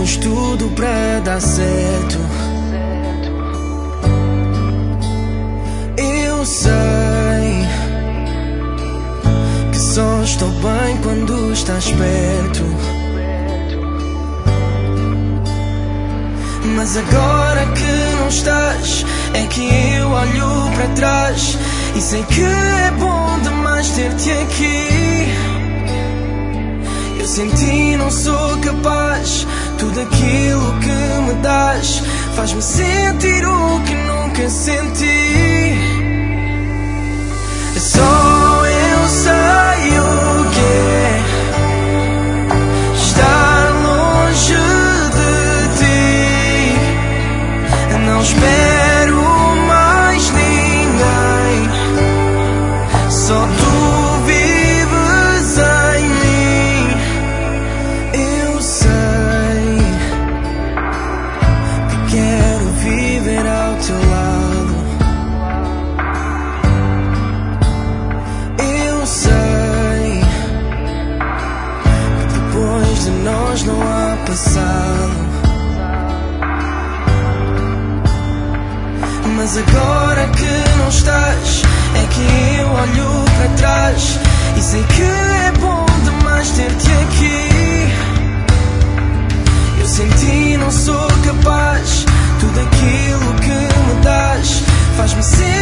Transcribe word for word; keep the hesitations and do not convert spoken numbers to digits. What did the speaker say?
temos tudo para dar certo. Eu sei que só estou bem quando estás perto, mas agora que não estás, é que eu olho para trás e sei que é bom demais ter-te aqui. Eu sem ti não sou capaz, tudo aquilo que me dás faz-me sentir o que nunca senti. Só eu sei o que é estar longe de ti. Não espero mais ninguém, só tu vives em mim. Eu sei que quero viver ao teu lado. Eu sei que depois de nós não há passado. Mas agora que não estás, é que eu olho para trás e sei que é bom demais ter-te aqui. Eu sem ti não sou capaz, tudo aquilo que me dás faz-me sentir